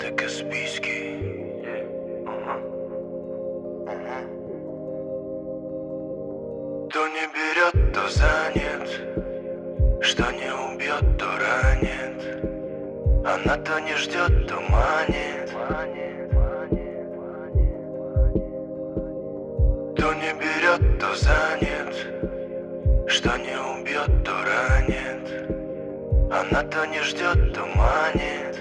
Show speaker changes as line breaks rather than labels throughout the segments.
Это Каспийский. То не берет, то занят, что не убьет, то ранит. Она то не ждет, то манит. То не берет, то занят, что не убьет, то ранит. Она то не ждет, то манит.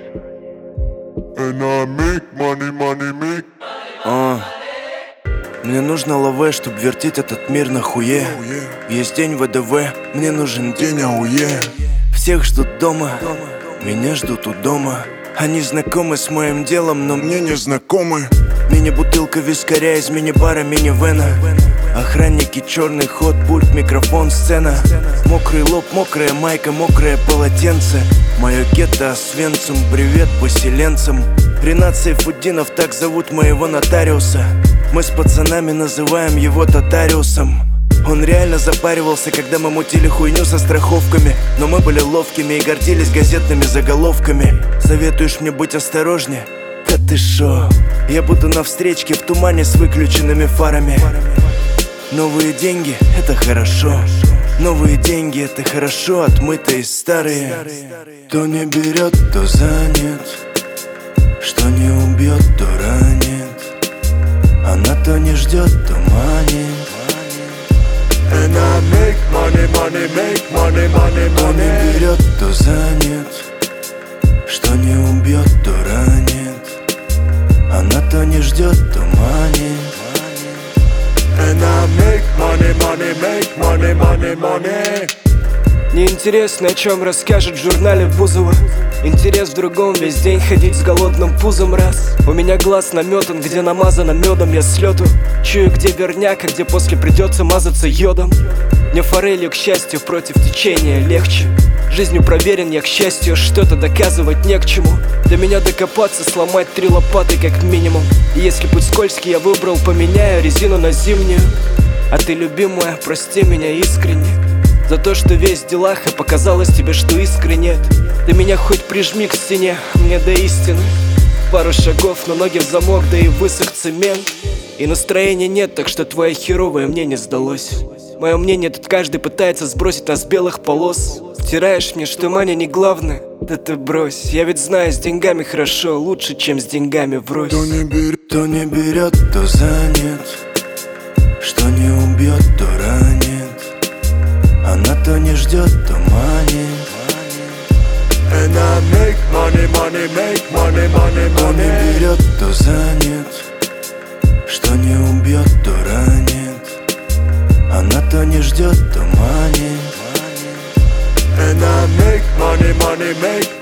And I make money, money, make.
Мне нужно лаве, чтоб вертеть этот мир на хуе. Есть день ВДВ, мне нужен день АУЕ. Всех ждут дома, меня ждут у дома. Они знакомы с моим делом, но мне не знакомы. Мини-бутылка вискаря из мини-бара, мини-вена. Охранники, черный ход, пульт, микрофон, сцена. Мокрый лоб, мокрая майка, мокрое полотенце. Мое гетто Освенцим, привет поселенцам. Ренат Сайфутдинов, так зовут моего нотариуса. Мы с пацанами называем его Татариусом. Он реально запаривался, когда мы мутили хуйню со страховками. Но мы были ловкими и гордились газетными заголовками. Советуешь мне быть осторожнее? Да ты шо? Я буду на встречке в тумане с выключенными фарами. Новые деньги — это хорошо. Новые деньги — это хорошо, отмытые старые. То не берет, то занят, что не убьет, то ранит. Она то не ждет, то манит.
And I make money, money, make money, money,
То не
money.
берет, то занят, что не убьет, то ранит. Она то не ждет, то манит.
And I make money, money, make money, money, money.
Неинтересно, о чем расскажет в журнале Бузова. Интерес в другом, весь день ходить с голодным пузом раз. У меня глаз наметан, где намазано медом я с лету. Чую, где верняк, а где после придется мазаться йодом. Мне форелью, к счастью, против течения легче. Жизнью проверен я, к счастью, что-то доказывать не к чему. До меня докопаться, сломать 3 лопаты как минимум. И если путь скользкий я выбрал, поменяю резину на зимнюю. А ты, любимая, прости меня искренне за то, что весь в делах, и показалось тебе, что искры нет. Ты меня хоть прижми к стене, мне до истины пару шагов, но ноги в замок, да и высох цемент. И настроения нет, так что твое херовое мне не сдалось. Мое мнение тут каждый пытается сбросить нас с белых полос. Втираешь мне, что Маня не главное, да ты брось. Я ведь знаю, с деньгами хорошо, лучше, чем с деньгами врозь.
То не берет, то занят, что не убьет, то ранит. Она то не ждет, то манит.
And I make money, money, make money, money,
То не
money.
берет, то занят, что не убьет, то ранит. Она то не ждет, то манит.
And I make money, money, make